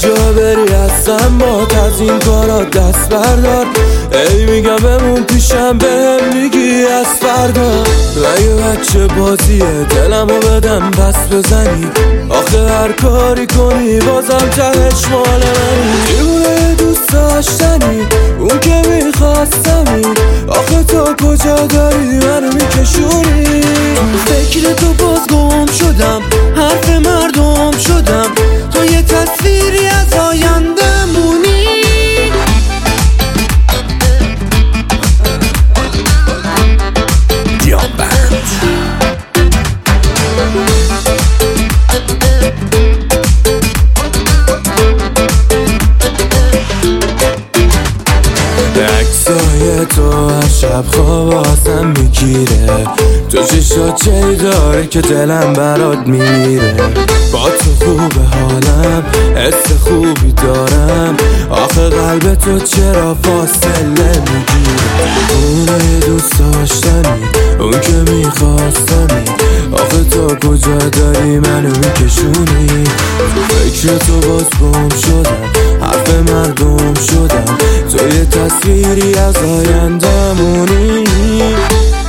جا بری هستم با از این کارا دست بردار. ای میگم بمون پیشم بهم میگی از فردا. مگه بچه بازیه دلمو بدم پس بزنی؟ آخه هر کاری کنی بازم تهش مال منی. دیوونه دوست داشتنی اون که میخواستمی. آخه تو کجا داری منو میکشونی؟ فکر تو باز گم شدم، حرف مردم شدم، تو یه تصویری از آینده مونی. عکسای تو هر شب خواب آسم میگیره. تو چشات چی داره که دلم برات میمیره. با تو خوب حالم حس خوبی دارم. آخه قلب تو چرا فاصله میگیره؟ اونه دوست داشتنی اون که میخواستمی. آخه تو کجا داری منو میکشونی؟ تو فکر تو باز گم شدم، حرف مردم شدم، تو یه تصویری از آینده‌مونی.